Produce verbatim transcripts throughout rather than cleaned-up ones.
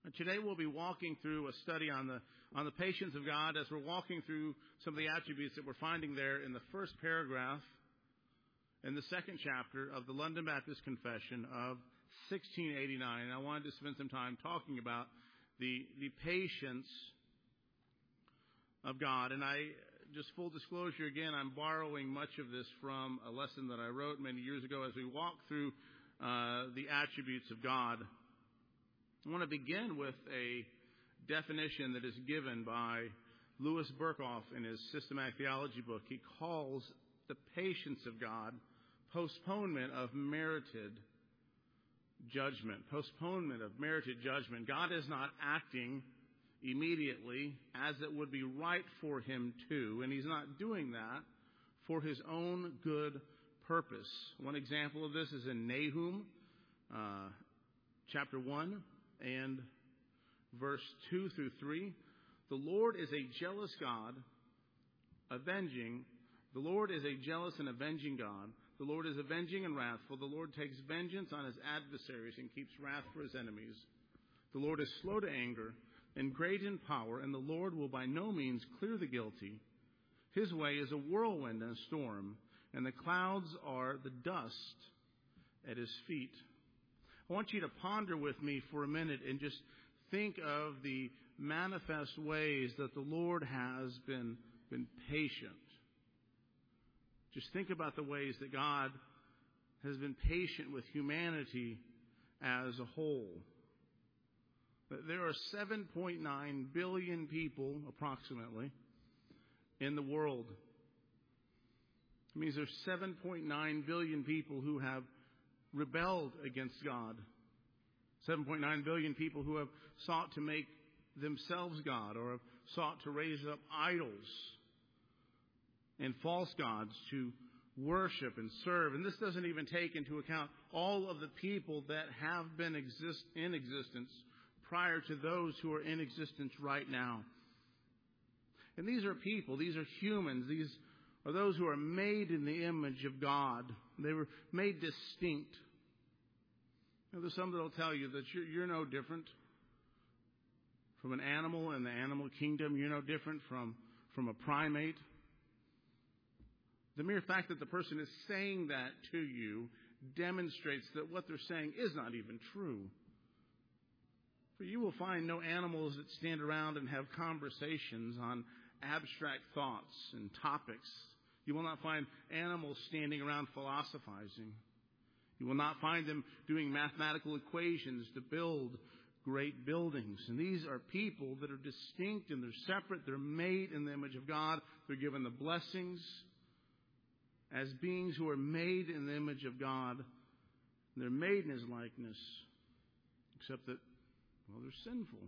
Today we'll be walking through a study on the on the patience of God as we're walking through some of the attributes that we're finding there in the first paragraph in the second chapter of the London Baptist Confession of sixteen eighty-nine. And I wanted to spend some time talking about the the patience of God. And I, just full disclosure again, I'm borrowing much of this from a lesson that I wrote many years ago as we walk through uh, the attributes of God. I want to begin with a definition that is given by Louis Berkhoff in his Systematic Theology book. He calls the patience of God postponement of merited judgment. Postponement of merited judgment. God is not acting immediately as it would be right for him to, and he's not doing that for his own good purpose. One example of this is in Nahum uh, chapter one. And verse two through three, the Lord is a jealous God, avenging. The Lord is a jealous and avenging God. The Lord is avenging and wrathful. The Lord takes vengeance on his adversaries and keeps wrath for his enemies. The Lord is slow to anger and great in power, and the Lord will by no means clear the guilty. His way is a whirlwind and a storm, and the clouds are the dust at his feet. I want you to ponder with me for a minute and just think of the manifest ways that the Lord has been, been patient. Just think about the ways that God has been patient with humanity as a whole. There are seven point nine billion people, approximately, in the world. It means there's seven point nine billion people who have rebelled against God. seven point nine billion people who have sought to make themselves God or have sought to raise up idols and false gods to worship and serve. And this doesn't even take into account all of the people that have been exist in existence prior to those who are in existence right now. And these are people, these are humans, these are those who are made in the image of God. They were made distinct. Now, there's some that will tell you that you're, you're no different from an animal in the animal kingdom. You're no different from, from a primate. The mere fact that the person is saying that to you demonstrates that what they're saying is not even true. For you will find no animals that stand around and have conversations on abstract thoughts and topics. You will not find animals standing around philosophizing. You will not find them doing mathematical equations to build great buildings. And these are people that are distinct and they're separate. They're made in the image of God. They're given the blessings as beings who are made in the image of God. They're made in his likeness. Except that, well, they're sinful.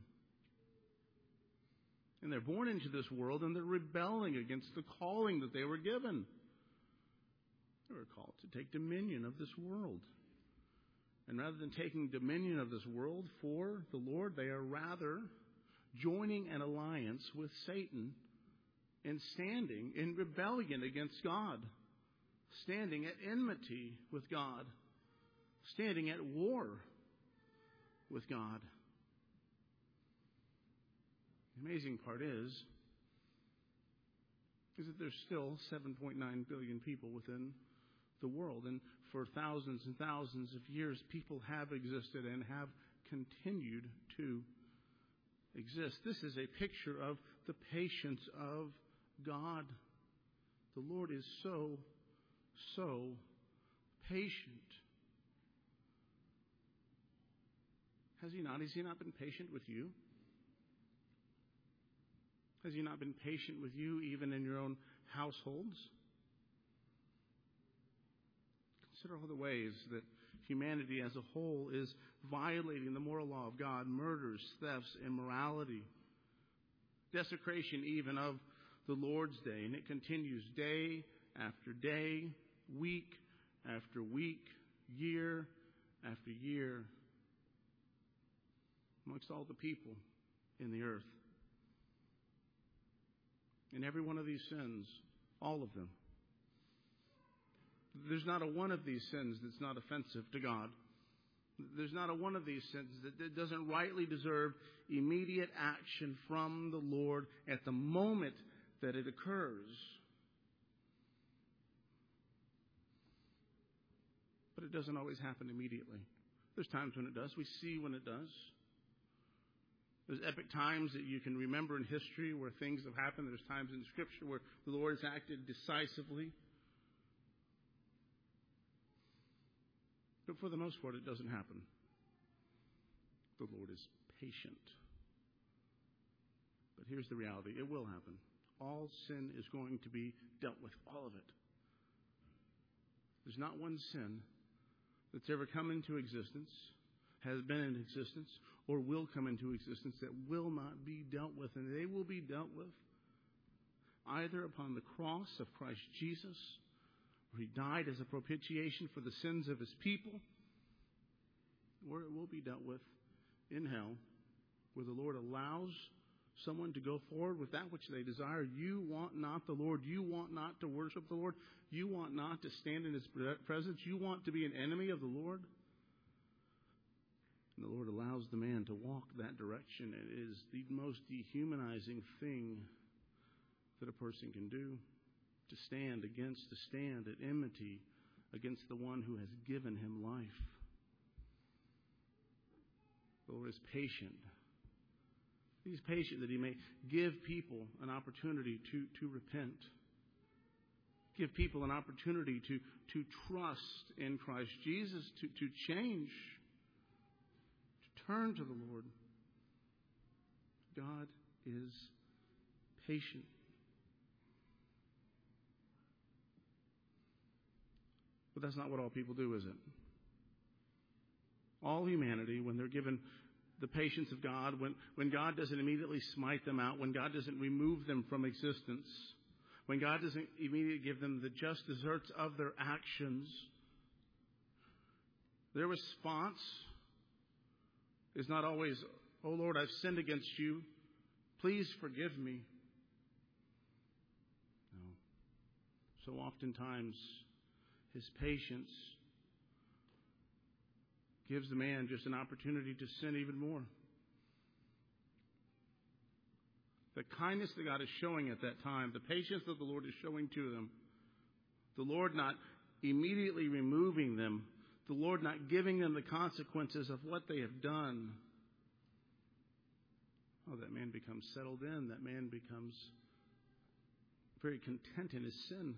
And they're born into this world and they're rebelling against the calling that they were given. They were called to take dominion of this world. And rather than taking dominion of this world for the Lord, they are rather joining an alliance with Satan and standing in rebellion against God. Standing at enmity with God. Standing at war with God. The amazing part is, is that there's still seven point nine billion people within the world. And for thousands and thousands of years, people have existed and have continued to exist. This is a picture of the patience of God. The Lord is so, so patient. Has he not? Has he not been patient with you? Has he not been patient with you even in your own households? Consider all the ways that humanity as a whole is violating the moral law of God. Murders, thefts, immorality. Desecration even of the Lord's day. And it continues day after day, week after week, year after year. Amongst all the people in the earth. In every one of these sins, all of them. There's not a one of these sins that's not offensive to God. There's not a one of these sins that doesn't rightly deserve immediate action from the Lord at the moment that it occurs. But it doesn't always happen immediately. There's times when it does. We see when it does. There's epic times that you can remember in history where things have happened. There's times in Scripture where the Lord has acted decisively. But for the most part, it doesn't happen. The Lord is patient. But here's the reality. It will happen. All sin is going to be dealt with. All of it. There's not one sin that's ever come into existence, has been in existence, or will come into existence that will not be dealt with. And they will be dealt with either upon the cross of Christ Jesus, where He died as a propitiation for the sins of His people, or it will be dealt with in hell, where the Lord allows someone to go forward with that which they desire. You want not the Lord. You want not to worship the Lord. You want not to stand in His presence. You want to be an enemy of the Lord. And the Lord allows the man to walk that direction. It is the most dehumanizing thing that a person can do. To stand against, to stand at enmity against the one who has given him life. The Lord is patient. He's patient that He may give people an opportunity to, to repent. Give people an opportunity to, to trust in Christ Jesus, to, to change, to turn to the Lord. God is patient. But that's not what all people do, is it? All humanity, when they're given the patience of God, when, when God doesn't immediately smite them out, when God doesn't remove them from existence, when God doesn't immediately give them the just deserts of their actions, their response is not always, "Oh Lord, I've sinned against you. Please forgive me." No. So oftentimes, His patience gives the man just an opportunity to sin even more. The kindness that God is showing at that time, the patience that the Lord is showing to them, the Lord not immediately removing them, the Lord not giving them the consequences of what they have done. Oh, that man becomes settled in. That man becomes very content in his sin.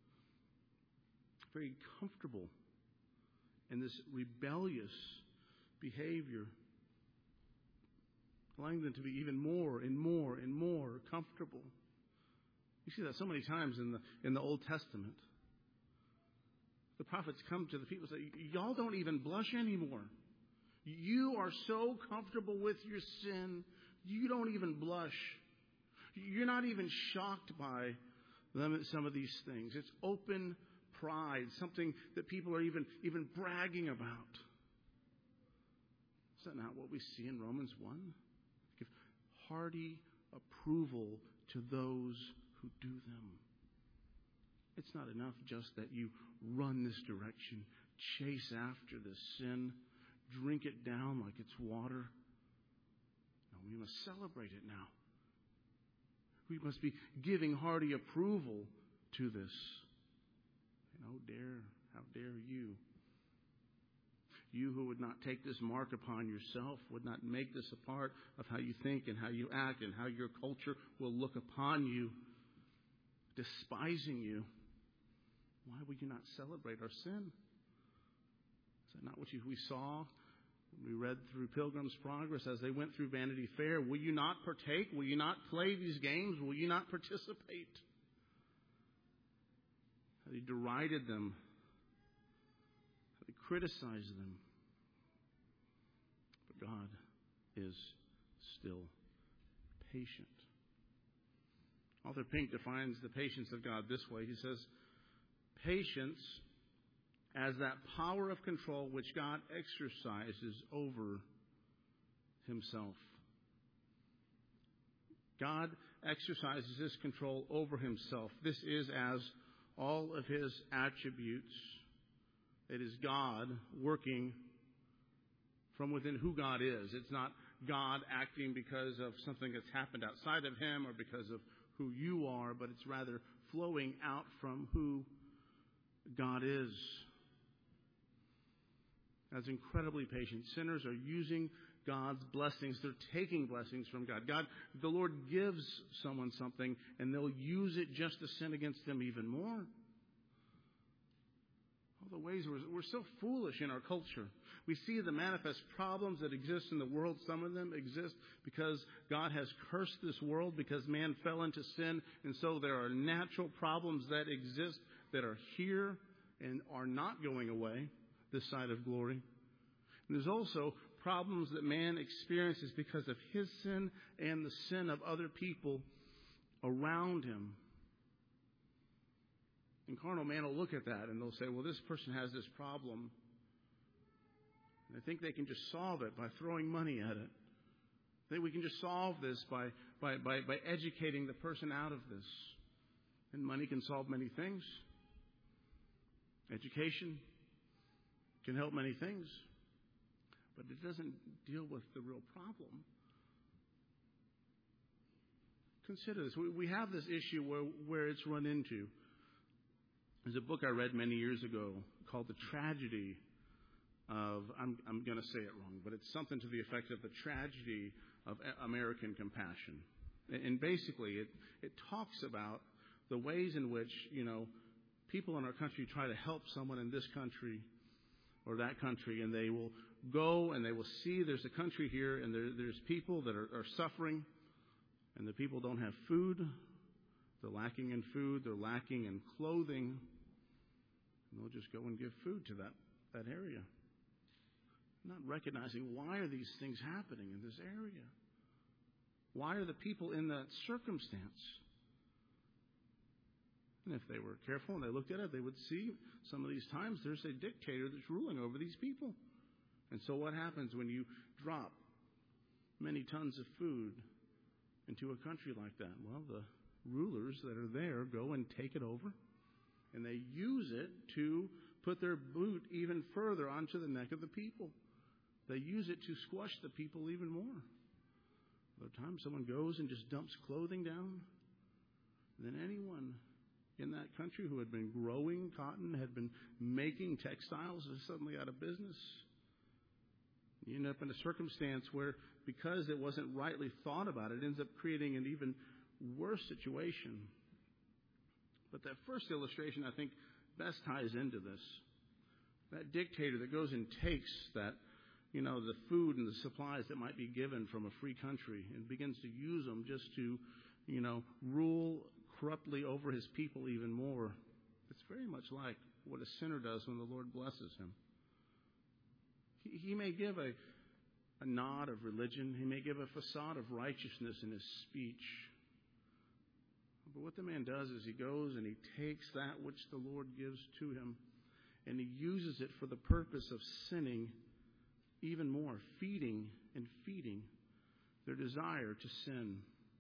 Very comfortable in this rebellious behavior, allowing them to be even more and more and more comfortable. You see that so many times in the in the Old Testament. The prophets come to the people and say, "Y'all don't even blush anymore. You are so comfortable with your sin, you don't even blush. You're not even shocked by them, some of these things. It's open pride, something that people are even, even bragging about." Is that not what we see in Romans one? Give hearty approval to those who do them. It's not enough just that you run this direction, chase after the sin, drink it down like it's water. No, we must celebrate it now. We must be giving hearty approval to this. How dare, how dare you? You who would not take this mark upon yourself, would not make this a part of how you think and how you act and how your culture will look upon you, despising you. Why would you not celebrate our sin? Is that not what you, we saw when we read through Pilgrim's Progress as they went through Vanity Fair? Will you not partake? Will you not play these games? Will you not participate? He derided them. He criticized them. But God is still patient. Author Pink defines the patience of God this way. He says, patience as that power of control which God exercises over Himself. God exercises His control over Himself. This is as all of His attributes. It is God working from within who God is. It's not God acting because of something that's happened outside of him or because of who you are, but it's rather flowing out from who God is. As incredibly patient. Sinners are using God's blessings. They're taking blessings from God. God, the Lord gives someone something, and they'll use it just to sin against them even more. All the ways we're, we're so foolish in our culture. We see the manifest problems that exist in the world. Some of them exist because God has cursed this world, because man fell into sin. And so there are natural problems that exist that are here and are not going away this side of glory. And there's also problems that man experiences because of his sin and the sin of other people around him. And carnal man will look at that and they'll say, well, this person has this problem. And they think they can just solve it by throwing money at it. They think we can just solve this by, by, by, by educating the person out of this. And money can solve many things. Education can help many things. But it doesn't deal with the real problem. Consider this. We, we have this issue where, where it's run into. There's a book I read many years ago called The Tragedy of, I'm, I'm going to say it wrong, but it's something to the effect of the tragedy of American compassion. And basically it, it talks about the ways in which, you know, people in our country try to help someone in this country or that country, and they will go and they will see there's a country here and there, there's people that are, are suffering, and the people don't have food. They're lacking in food. They're lacking in clothing. And they'll just go and give food to that, that area. Not recognizing why are these things happening in this area? Why are the people in that circumstance? And if they were careful and they looked at it, they would see some of these times there's a dictator that's ruling over these people. And so what happens when you drop many tons of food into a country like that? Well, the rulers that are there go and take it over, and they use it to put their boot even further onto the neck of the people. They use it to squash the people even more. Other times someone goes and just dumps clothing down, and then anyone in that country who had been growing cotton, had been making textiles, is suddenly out of business. You end up in a circumstance where, because it wasn't rightly thought about, it ends up creating an even worse situation. But that first illustration, I think, best ties into this. That dictator that goes and takes that, you know, the food and the supplies that might be given from a free country and begins to use them just to, you know, rule corruptly over his people even more. It's very much like what a sinner does when the Lord blesses him. He, he may give a, a nod of religion. He may give a facade of righteousness in his speech. But what the man does is he goes and he takes that which the Lord gives to him and he uses it for the purpose of sinning even more, feeding and feeding their desire to sin.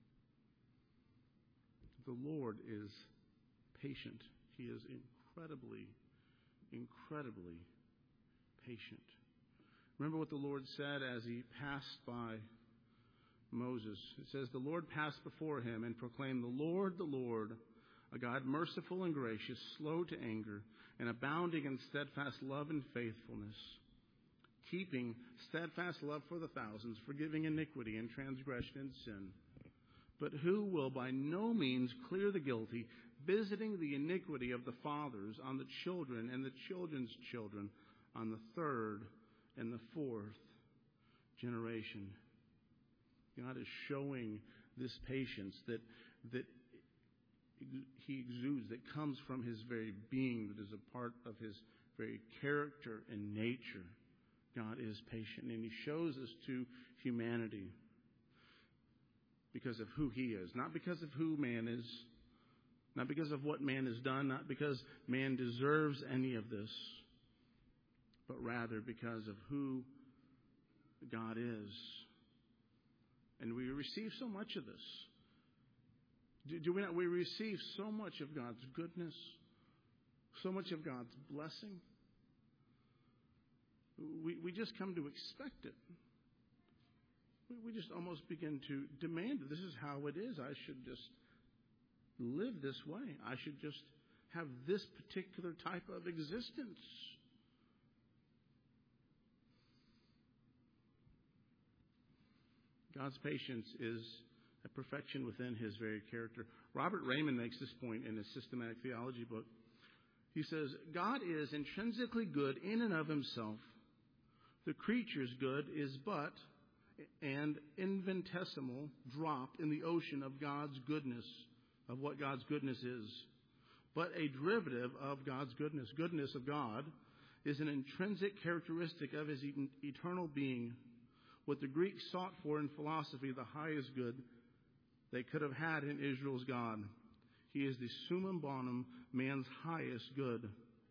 The Lord is patient. He is incredibly, incredibly patient. Remember what the Lord said as he passed by Moses. It says, the Lord passed before him and proclaimed, the Lord, the Lord, a God merciful and gracious, slow to anger, and abounding in steadfast love and faithfulness, keeping steadfast love for the thousands, forgiving iniquity and transgression and sin, but who will by no means clear the guilty, visiting the iniquity of the fathers on the children and the children's children, on the third and the fourth generation. God is showing this patience that that he exudes, that comes from his very being, that is a part of his very character and nature. God is patient, and he shows this to humanity because of who he is, not because of who man is, not because of what man has done, not because man deserves any of this, but rather because of who God is. And we receive so much of this. Do, do we not? We receive so much of God's goodness, so much of God's blessing. we, we just come to expect it. We, we just almost begin to demand it. This is how it is. I should just live this way. I should just have this particular type of existence. God's patience is a perfection within his very character. Robert Raymond makes this point in his systematic theology book. He says, God is intrinsically good in and of himself. The creature's good is but an infinitesimal drop in the ocean of God's goodness, of what God's goodness is, but a derivative of God's goodness. Goodness of God is an intrinsic characteristic of his eternal being. What the Greeks sought for in philosophy, the highest good they could have had in Israel's God. He is the summum bonum, man's highest good.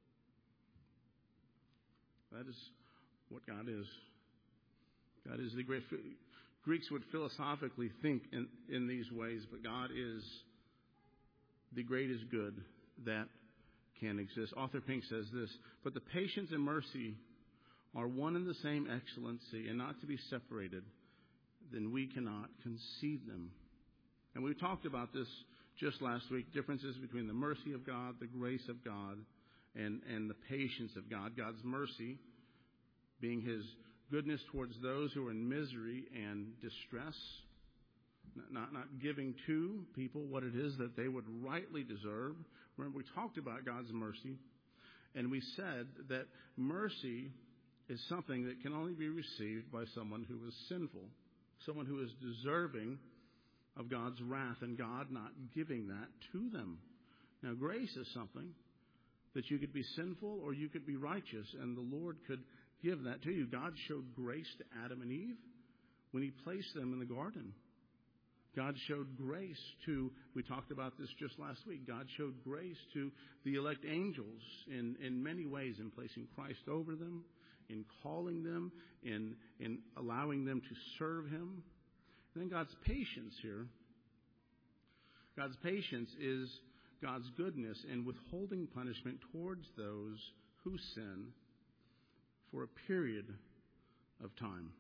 That is what God is. God is the great. Greeks would philosophically think in, in these ways, but God is the greatest good that can exist. Arthur Pink says this, but the patience and mercy are one and the same excellency and not to be separated, then we cannot conceive them. And we talked about this just last week, differences between the mercy of God, the grace of God, and, and the patience of God. God's mercy being his goodness towards those who are in misery and distress, not, not giving to people what it is that they would rightly deserve. Remember, we talked about God's mercy, and we said that mercy is something that can only be received by someone who is sinful, someone who is deserving of God's wrath, and God not giving that to them. Now, grace is something that you could be sinful or you could be righteous, and the Lord could give that to you. God showed grace to Adam and Eve when he placed them in the garden. God showed grace to, we talked about this just last week, God showed grace to the elect angels in, in many ways, in placing Christ over them, in calling them, in, in allowing them to serve him. And then God's patience here. God's patience is God's goodness in withholding punishment towards those who sin for a period of time.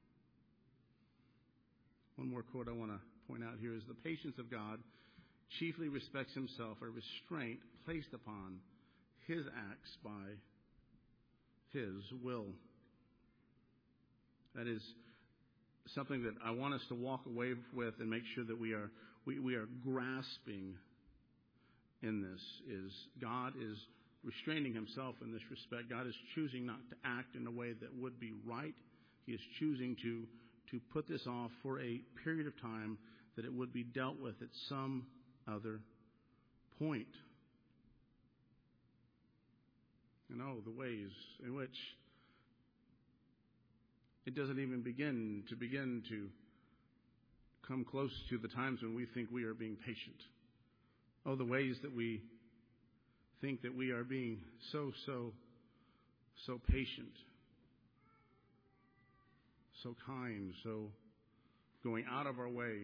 One more quote I want to point out here is, the patience of God chiefly respects himself, a restraint placed upon his acts by his will. That is something that I want us to walk away with and make sure that we are we, we are grasping in this. Is God is restraining himself in this respect. God is choosing not to act in a way that would be right. He is choosing to to put this off for a period of time, that it would be dealt with at some other point. You know, the ways in which it doesn't even begin to begin to come close to the times when we think we are being patient. Oh, the ways that we think that we are being so, so, so patient, so kind, so going out of our way,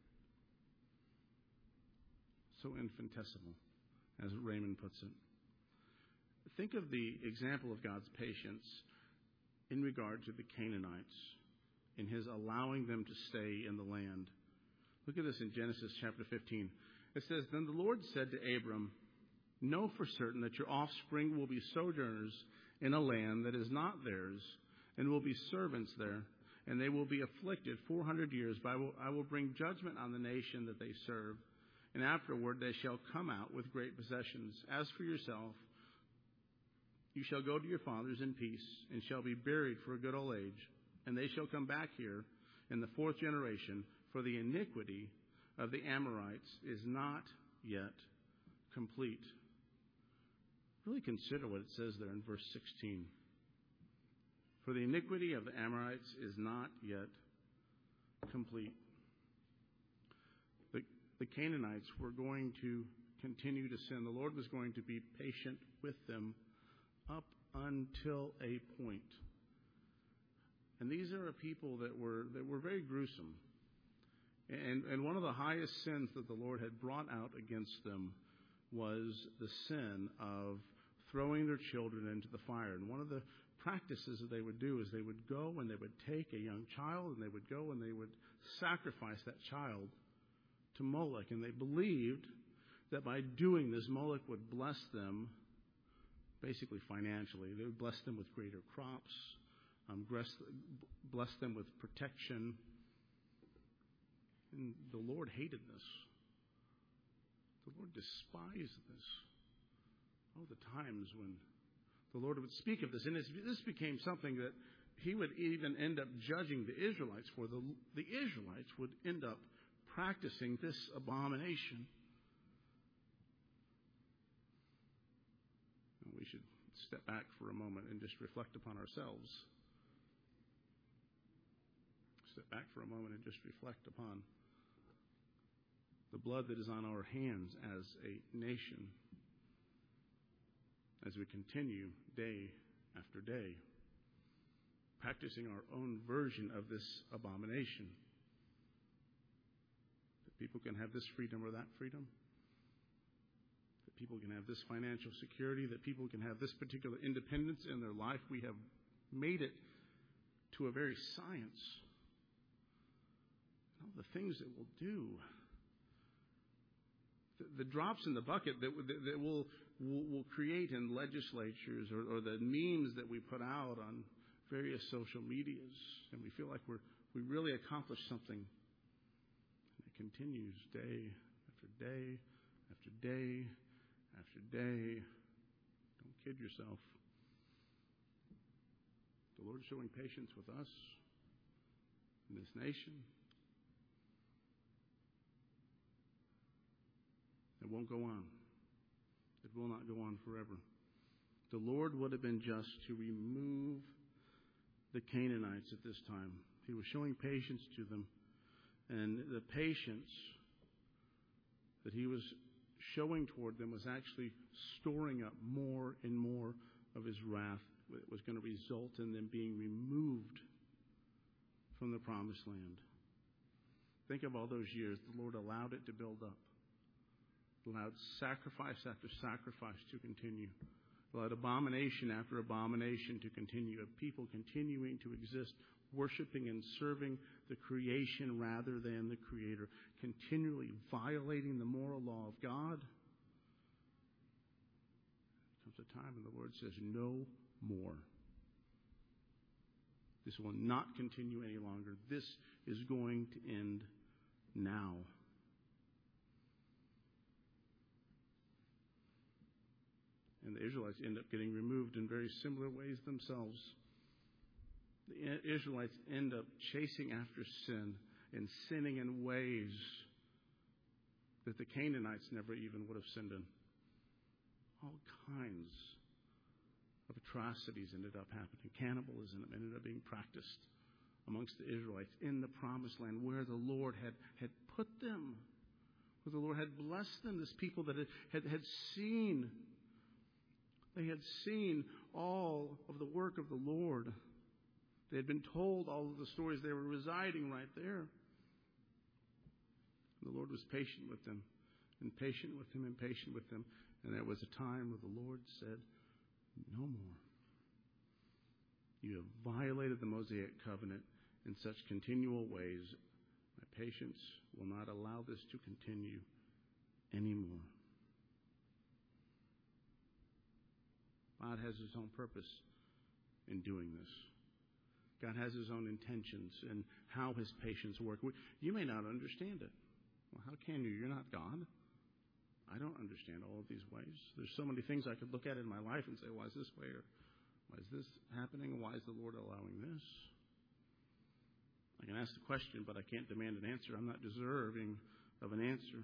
so infinitesimal, as Raymond puts it. Think of the example of God's patience in regard to the Canaanites, in his allowing them to stay in the land. Look at this in Genesis chapter fifteen. It says, then the Lord said to Abram, know for certain that your offspring will be sojourners in a land that is not theirs, and will be servants there, and they will be afflicted four hundred years. But I will, I will bring judgment on the nation that they serve, and afterward they shall come out with great possessions. As for yourself, you shall go to your fathers in peace, and shall be buried for a good old age. And they shall come back here in the fourth generation, for the iniquity of the Amorites is not yet complete. Really consider what it says there in verse sixteen. For the iniquity of the Amorites is not yet complete. The, the Canaanites were going to continue to sin. The Lord was going to be patient with them up until a point. And these are a people that were that were very gruesome. And, and one of the highest sins that the Lord had brought out against them was the sin of throwing their children into the fire. And one of the practices that they would do is they would go and they would take a young child and they would go and they would sacrifice that child to Moloch. And they believed that by doing this, Moloch would bless them basically financially. They would bless them with greater crops, um, bless, bless them with protection. And the Lord hated this. The Lord despised this. Oh, the times when the Lord would speak of this. And this became something that he would even end up judging the Israelites for. The, the Israelites would end up practicing this abomination. And we should step back for a moment and just reflect upon ourselves. Step back for a moment and just reflect upon the blood that is on our hands as a nation as we continue day after day practicing our own version of this abomination. That people can have this freedom or that freedom. That people can have this financial security. That people can have this particular independence in their life. We have made it to a very science. And all the things that we'll do. The, the drops in the bucket that, that, that we'll, we'll, we'll create in legislatures or, or the memes that we put out on various social medias, and we feel like we're we really accomplished something. And it continues day after day after day after day. Don't kid yourself. The Lord's showing patience with us in this nation. It won't go on. It will not go on forever. The Lord would have been just to remove the Canaanites at this time. He was showing patience to them. And the patience that he was showing toward them was actually storing up more and more of his wrath. It was going to result in them being removed from the promised land. Think of all those years. The Lord allowed it to build up. Allowed sacrifice after sacrifice to continue. Allowed abomination after abomination to continue, of people continuing to exist, worshiping and serving the creation rather than the Creator, continually violating the moral law of God. There comes a time when the Lord says, no more. This will not continue any longer. This is going to end now. And the Israelites end up getting removed in very similar ways themselves. The Israelites end up chasing after sin and sinning in ways that the Canaanites never even would have sinned in. All kinds of atrocities ended up happening. Cannibalism ended up being practiced amongst the Israelites in the promised land where the Lord had, had put them, where the Lord had blessed them, this people that had, had, had seen They had seen all of the work of the Lord. They had been told all of the stories. They were residing right there. The Lord was patient with them, and patient with them, and patient with them. And there was a time where the Lord said, no more. You have violated the Mosaic covenant in such continual ways. My patience will not allow this to continue anymore. God has his own purpose in doing this. God has his own intentions in how his patience works. You may not understand it. Well, how can you? You're not God. I don't understand all of these ways. There's so many things I could look at in my life and say, why is this way? Or why is this happening? Why is the Lord allowing this? I can ask the question, but I can't demand an answer. I'm not deserving of an answer.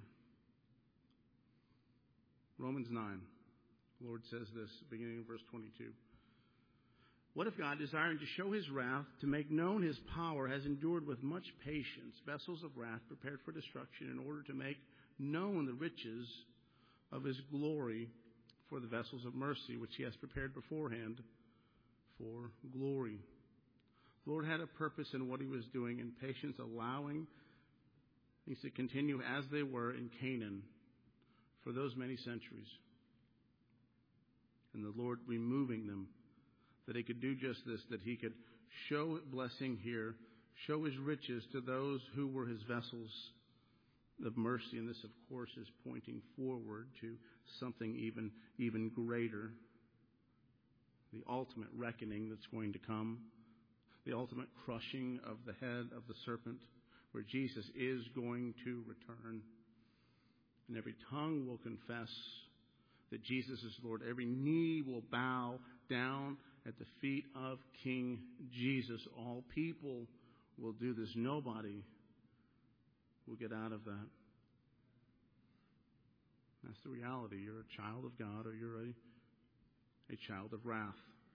Romans nine. The Lord says this, beginning in verse twenty-two. What if God, desiring to show his wrath, to make known his power, has endured with much patience vessels of wrath prepared for destruction, in order to make known the riches of his glory for the vessels of mercy, which he has prepared beforehand for glory? The Lord had a purpose in what he was doing, in patience, allowing things to continue as they were in Canaan for those many centuries. And the Lord removing them. that he could do just this, that he could show blessing here, show his riches to those who were his vessels of mercy. And this, of course, is pointing forward to something even, even greater, the ultimate reckoning that's going to come, the ultimate crushing of the head of the serpent, where Jesus is going to return. And every tongue will confess that Jesus is Lord. Every knee will bow down at the feet of King Jesus. All people will do this. Nobody will get out of that. That's the reality. You're a child of God, or you're a, a child of wrath.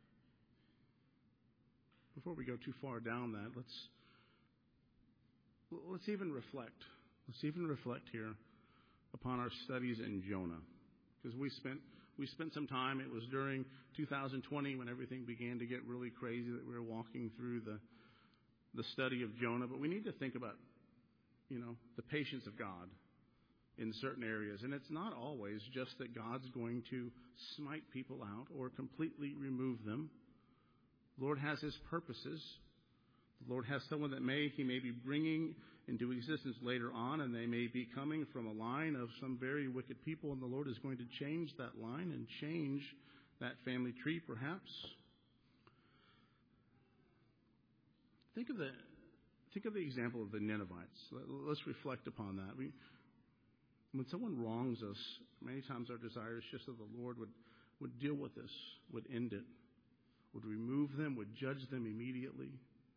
Before we go too far down that, let's let's even reflect. Let's even reflect here upon our studies in Jonah, because we spent we spent some time. It was during two thousand twenty when everything began to get really crazy that we were walking through the the study of Jonah. But we need to think about, you know, the patience of God in certain areas. And it's not always just that God's going to smite people out or completely remove them. The Lord has his purposes. The Lord has someone that may he may be bringing into existence later on, and they may be coming from a line of some very wicked people, and the Lord is going to change that line and change that family tree, perhaps. Think of the think of the example of the Ninevites. Let's reflect upon that. We, when someone wrongs us, many times our desire is just that the Lord would, would deal with this, would end it, would remove them, would judge them immediately.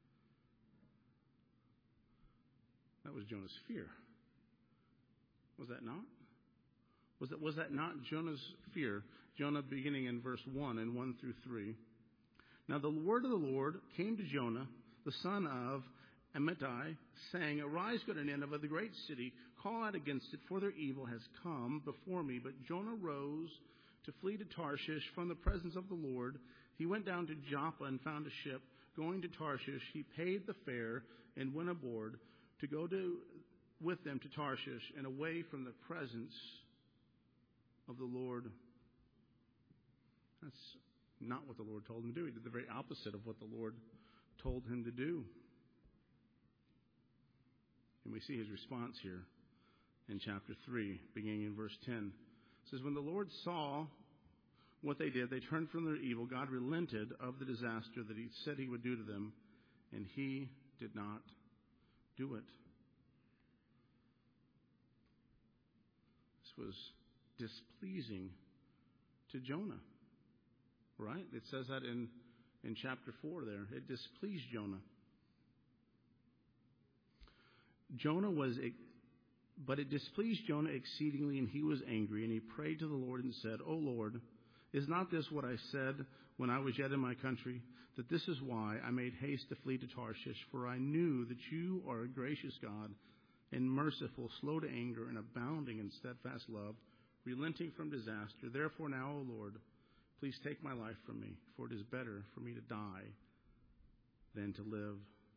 That was Jonah's fear. Was that not? Was that, was that not Jonah's fear? Jonah beginning in verse one and one through three. Now the word of the Lord came to Jonah, the son of Amittai, saying, Arise, go to Nineveh, the great city, call out against it, for their evil has come before me. But Jonah rose to flee to Tarshish from the presence of the Lord. He went down to Joppa and found a ship going to Tarshish. He paid the fare and went aboard to go to with them to Tarshish and away from the presence of the Lord. That's not what the Lord told him to do. He did the very opposite of what the Lord told him to do. And we see his response here in chapter three, beginning in verse ten. It says, When the Lord saw what they did, they turned from their evil. God relented of the disaster that he said he would do to them, and he did not do it. This was displeasing to Jonah, right? It says that in, in chapter four there. It displeased Jonah. Jonah was, but it displeased Jonah exceedingly, and he was angry, and he prayed to the Lord and said, O Lord, is not this what I said when I was yet in my country, that this is why I made haste to flee to Tarshish? For I knew that you are a gracious God and merciful, slow to anger, and abounding in steadfast love, relenting from disaster. Therefore now, O Lord, please take my life from me, for it is better for me to die than to live.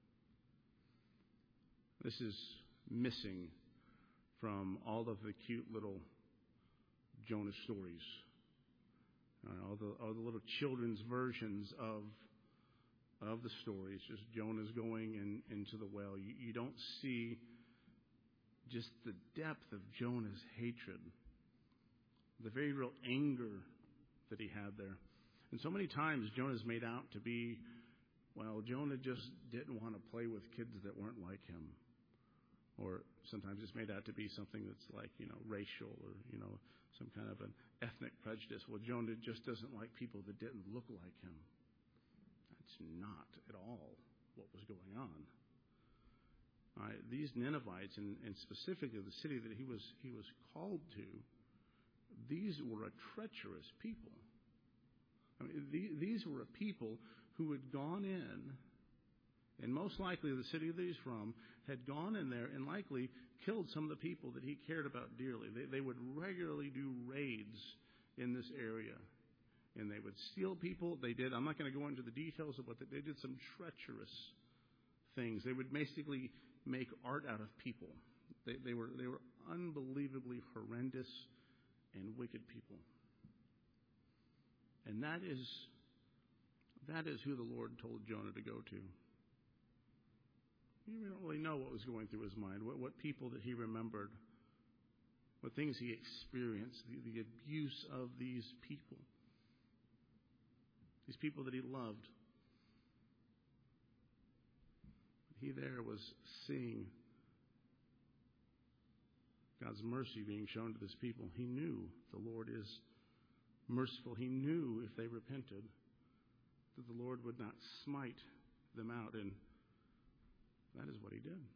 This is missing from all of the cute little Jonah stories. Uh, all the all the little children's versions of of the stories. Just Jonah's going in, into the well. You, you don't see just the depth of Jonah's hatred, the very real anger that he had there. And so many times Jonah's made out to be, well, Jonah just didn't want to play with kids that weren't like him. Or sometimes it's made out to be something that's like, you know, racial or, you know, some kind of an ethnic prejudice. Well, Jonah just doesn't like people that didn't look like him. That's not at all what was going on. All right, these Ninevites, and, and specifically the city that he was he was called to, these were a treacherous people. I mean, the, these were a people who had gone in, and most likely the city that he's from had gone in there and likely killed some of the people that he cared about dearly. They, they would regularly do raids in this area, and they would steal people. They did. I'm not going to go into the details of what they, they did. Some treacherous things. They would basically make art out of people. They, they were they were unbelievably horrendous and wicked people. And that is That is who the Lord told Jonah to go to. We don't really know what was going through his mind, what, what people that he remembered, what things he experienced, the, the abuse of these people, these people that he loved. He there was seeing God's mercy being shown to this people. He knew the Lord is merciful. He knew if they repented that the Lord would not smite them out, and that is what he did.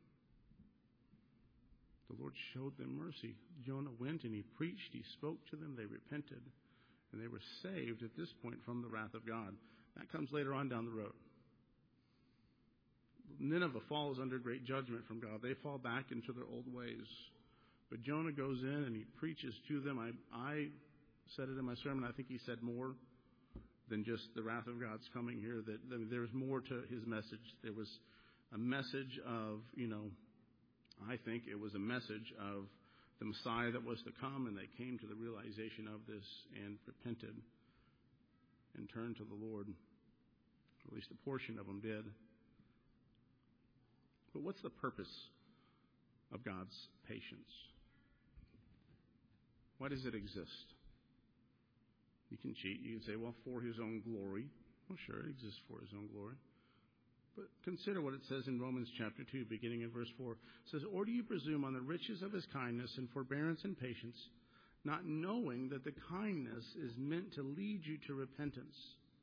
The Lord showed them mercy. Jonah went and he preached, he spoke to them, they repented, and they were saved at this point from the wrath of God. That comes later on down the road. Nineveh falls under great judgment from God. They fall back into their old ways. But Jonah goes in and he preaches to them. I, I said it in my sermon. I think he said more than just the wrath of God's coming here. That I mean, there was more to his message. There was a message of, you know, I think it was a message of the Messiah that was to come, and they came to the realization of this and repented and turned to the Lord. At least a portion of them did. But what's the purpose of God's patience? Why does it exist? You can cheat. You can say, well, for his own glory. Well, sure, it exists for his own glory. But consider what it says in Romans chapter two, beginning in verse four. It says, or do you presume on the riches of his kindness and forbearance and patience, not knowing that the kindness is meant to lead you to repentance?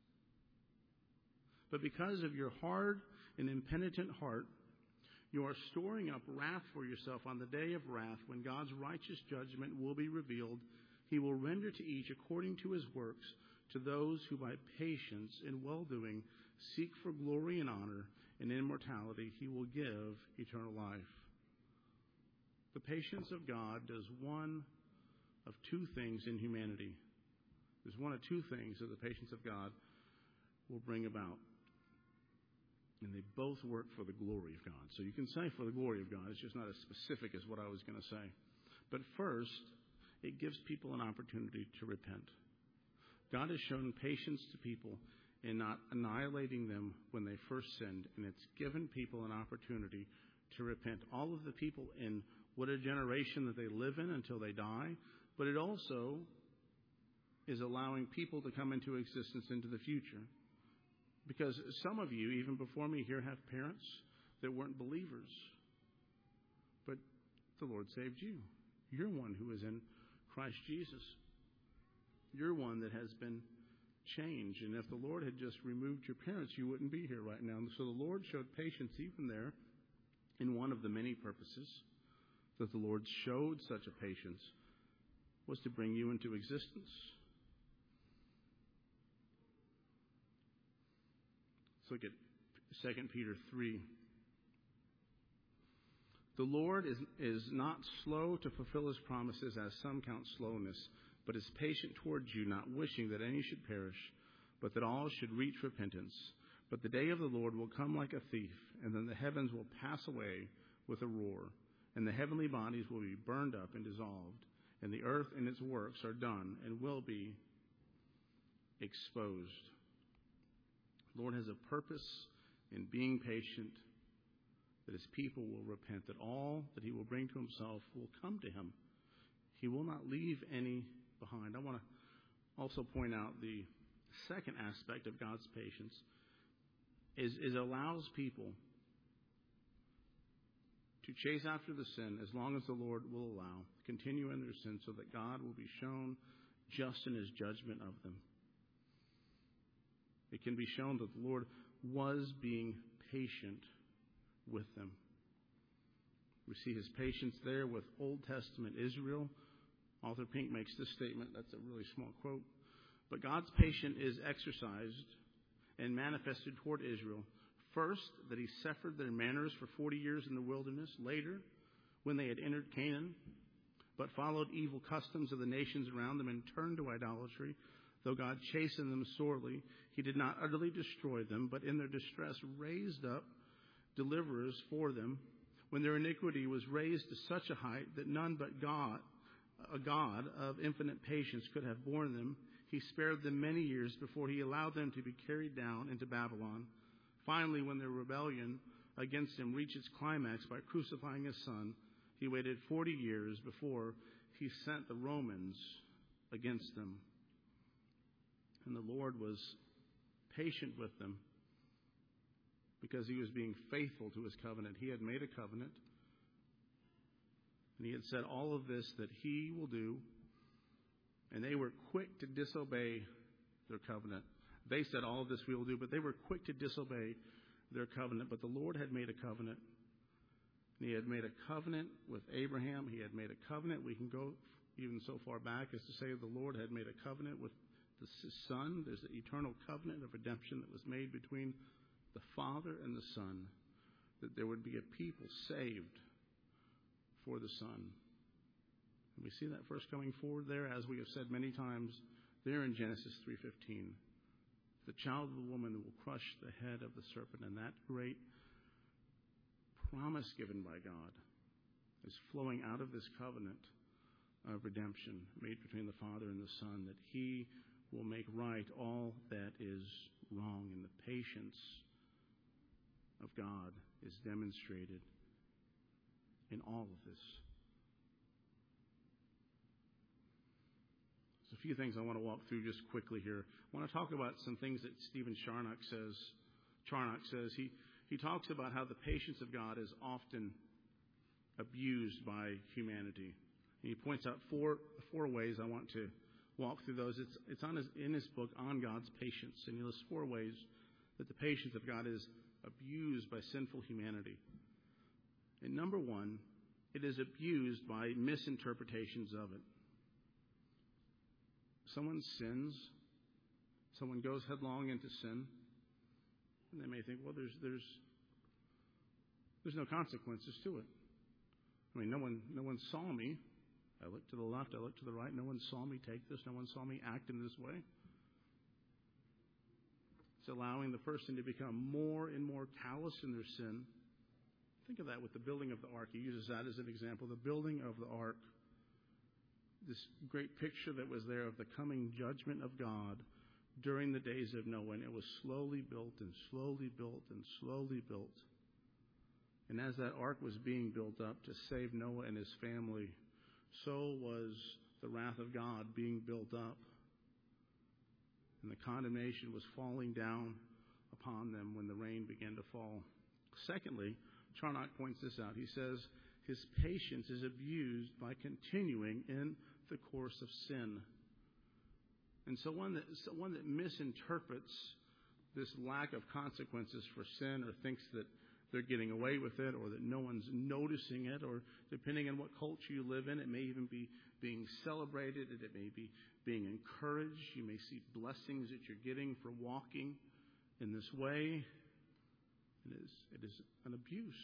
But because of your hard and impenitent heart, you are storing up wrath for yourself on the day of wrath when God's righteous judgment will be revealed. He will render to each according to his works, to those who by patience and well-doing seek for glory and honor and immortality. He will give eternal life. The patience of God does one of two things in humanity. There's one of two things that the patience of God will bring about. And they both work for the glory of God. So you can say for the glory of God. It's just not as specific as what I was going to say. But first, it gives people an opportunity to repent. God has shown patience to people in not annihilating them when they first sinned. And it's given people an opportunity to repent. All of the people in what a generation that they live in until they die. But it also is allowing people to come into existence into the future. Because some of you, even before me here, have parents that weren't believers. But the Lord saved you. You're one who is in Christ Jesus. You're one that has been changed. And if the Lord had just removed your parents, you wouldn't be here right now. So the Lord showed patience even there in one of the many purposes that the Lord showed such a patience was to bring you into existence. Let's look at Second Peter three. The Lord is, is not slow to fulfill his promises, as some count slowness, but is patient towards you, not wishing that any should perish, but that all should reach repentance. But the day of the Lord will come like a thief, and then the heavens will pass away with a roar, and the heavenly bodies will be burned up and dissolved, and the earth and its works are done and will be exposed. The Lord has a purpose in being patient, that his people will repent, that all that he will bring to himself will come to him. He will not leave any behind. I want to also point out the second aspect of God's patience is, is allows people to chase after the sin as long as the Lord will allow, continue in their sin so that God will be shown just in his judgment of them. It can be shown that the Lord was being patient with them. We see his patience there with Old Testament Israel. Author Pink makes this statement. That's a really small quote. But God's patience is exercised and manifested toward Israel. First, that he suffered their manners for forty years in the wilderness. Later, when they had entered Canaan, but followed evil customs of the nations around them and turned to idolatry. Though God chastened them sorely, he did not utterly destroy them, but in their distress raised up deliverers for them. When their iniquity was raised to such a height that none but God, a God of infinite patience, could have borne them, he spared them many years before he allowed them to be carried down into Babylon. Finally, when their rebellion against him reached its climax by crucifying his son, he waited forty years before he sent the Romans against them. And the Lord was patient with them because he was being faithful to his covenant. He had made a covenant, and he had said all of this that he will do, and they were quick to disobey their covenant. They said all of this we will do, but they were quick to disobey their covenant. But the Lord had made a covenant. And he had made a covenant with Abraham. He had made a covenant. We can go even so far back as to say the Lord had made a covenant with the Son. There's an eternal covenant of redemption that was made between the Father and the Son, that there would be a people saved for the Son. And we see that first coming forward there, as we have said many times, there in Genesis three fifteen. The child of the woman who will crush the head of the serpent. And that great promise given by God is flowing out of this covenant of redemption made between the Father and the Son, that he will make right all that is wrong. And the patience of God is demonstrated in all of this. There's a few things I want to walk through just quickly here. I want to talk about some things that Stephen Charnock says. Charnock says he, he talks about how the patience of God is often abused by humanity. And he points out four four ways. I want to walk through those. It's it's on his, in his book, On God's Patience. And he lists four ways that the patience of God is abused by sinful humanity. And number one, it is abused by misinterpretations of it. Someone sins, someone goes headlong into sin, and they may think, well, there's there's there's no consequences to it. I mean, no one no one saw me. I looked to the left, I looked to the right. No one saw me take this. No one saw me act in this way. It's allowing the person to become more and more callous in their sin. Think of that with the building of the ark. He uses that as an example. The building of the ark. This great picture that was there of the coming judgment of God during the days of Noah. And it was slowly built and slowly built and slowly built. And as that ark was being built up to save Noah and his family, so was the wrath of God being built up. And the condemnation was falling down upon them when the rain began to fall. Secondly, Charnock points this out. He says his patience is abused by continuing in the course of sin. And so one that, so one that misinterprets this lack of consequences for sin, or thinks that they're getting away with it, or that no one's noticing it, or depending on what culture you live in, it may even be being celebrated, and it may be being encouraged. You may see blessings that you're getting for walking in this way. It is, it is an abuse.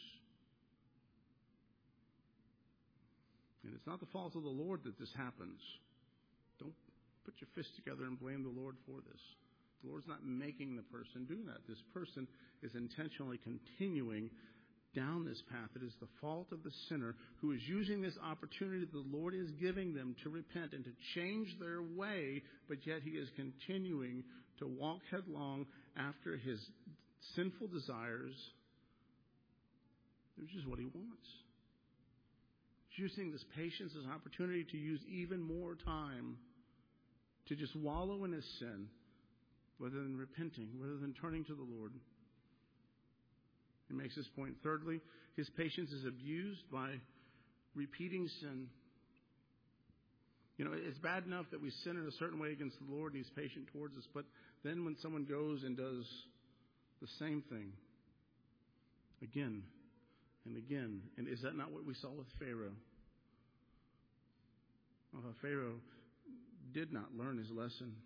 And it's not the fault of the Lord that this happens. Don't put your fist together and blame the Lord for this. The Lord's not making the person do that. This person is intentionally continuing down this path. It is the fault of the sinner who is using this opportunity that the Lord is giving them to repent and to change their way, but yet he is continuing to walk headlong after his sinful desires, which is what he wants. He's using this patience as an opportunity to use even more time to just wallow in his sin, rather than repenting, rather than turning to the Lord. He makes this point. Thirdly, his patience is abused by repeating sin. You know, it's bad enough that we sin in a certain way against the Lord and he's patient towards us, but then when someone goes and does the same thing again and again, and is that not what we saw with Pharaoh? Well, Pharaoh did not learn his lesson.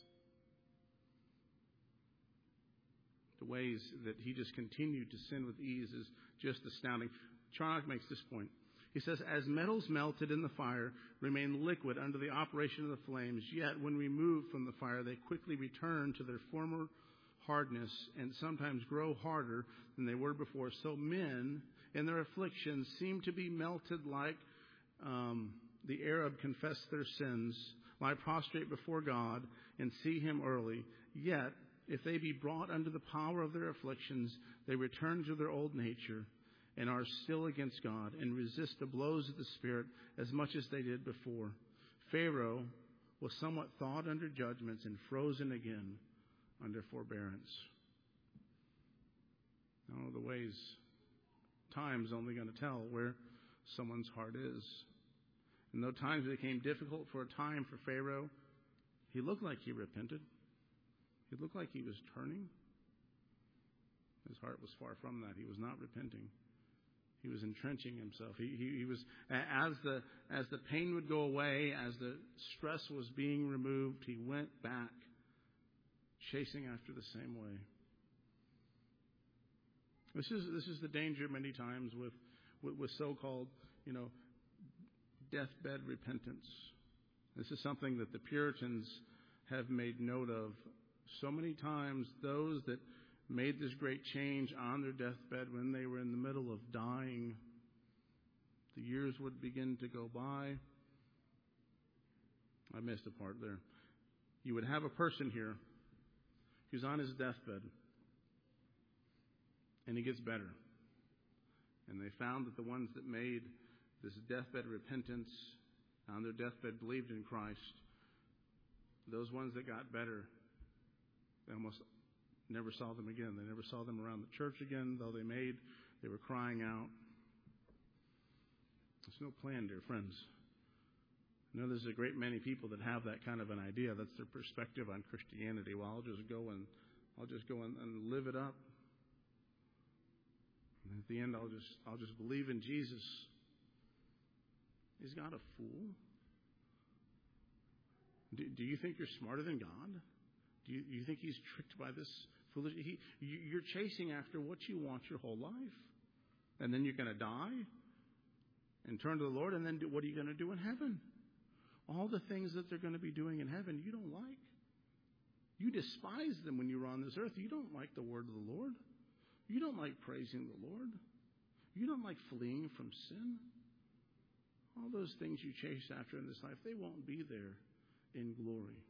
The ways that he just continued to sin with ease is just astounding. Charnock makes this point. He says, as metals melted in the fire remain liquid under the operation of the flames, yet when removed from the fire, they quickly return to their former hardness and sometimes grow harder than they were before. So men in their afflictions seem to be melted like um, the Arab confessed their sins, lie prostrate before God and see him early. Yet, if they be brought under the power of their afflictions, they return to their old nature and are still against God and resist the blows of the Spirit as much as they did before. Pharaoh was somewhat thawed under judgments and frozen again under forbearance. Now, the ways, time's only going to tell where someone's heart is. And though times became difficult for a time for Pharaoh, he looked like he repented. He looked like he was turning. His heart was far from that. He was not repenting. He was entrenching himself. He, he, he was, as the, as the pain would go away, as the stress was being removed, he went back, chasing after the same way. This is, this is the danger many times with, with, with so-called, you know, deathbed repentance. This is something that the Puritans have made note of. So many times, those that made this great change on their deathbed when they were in the middle of dying, the years would begin to go by. I missed a part there. You would have a person here who's on his deathbed, and he gets better. And they found that the ones that made this deathbed repentance on their deathbed believed in Christ, those ones that got better, they almost never saw them again. They never saw them around the church again, though they made, they were crying out. There's no plan, dear friends. I know there's a great many people that have that kind of an idea. That's their perspective on Christianity. Well, I'll just go and I'll just go and, and live it up. And at the end, I'll just I'll just believe in Jesus. Is God a fool? Do, do you think you're smarter than God? Do you, you think he's tricked by this foolish? He, you, you're chasing after what you want your whole life. And then you're going to die and turn to the Lord. And then do, what are you going to do in heaven? All the things that they're going to be doing in heaven, you don't like. You despise them when you're on this earth. You don't like the word of the Lord. You don't like praising the Lord. You don't like fleeing from sin. All those things you chase after in this life, they won't be there in glory.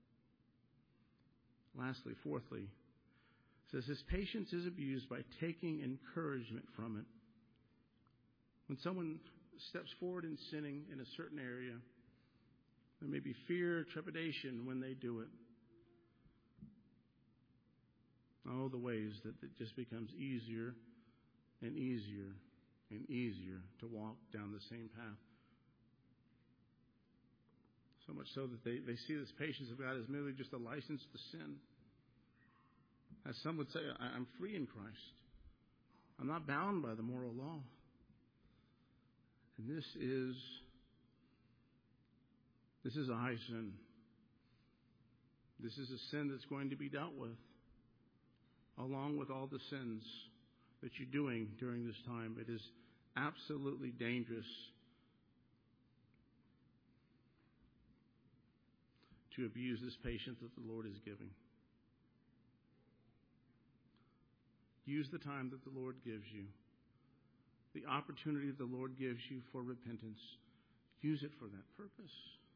Lastly, fourthly, it says his patience is abused by taking encouragement from it. When someone steps forward in sinning in a certain area, there may be fear, trepidation when they do it. Oh, the ways that it just becomes easier and easier and easier to walk down the same path. So much so that they, they see this patience of God as merely just a license to sin. As some would say, I'm free in Christ. I'm not bound by the moral law. And this is, this is a high sin. This is a sin that's going to be dealt with, along with all the sins that you're doing during this time. It is absolutely dangerous to abuse this patience that the Lord is giving. Use the time that the Lord gives you. The opportunity that the Lord gives you for repentance. Use it for that purpose.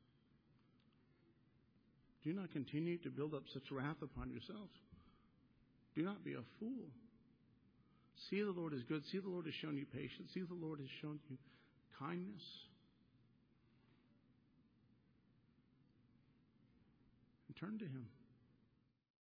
Do not continue to build up such wrath upon yourselves. Do not be a fool. See the Lord is good. See the Lord has shown you patience. See the Lord has shown you kindness. And turn to him.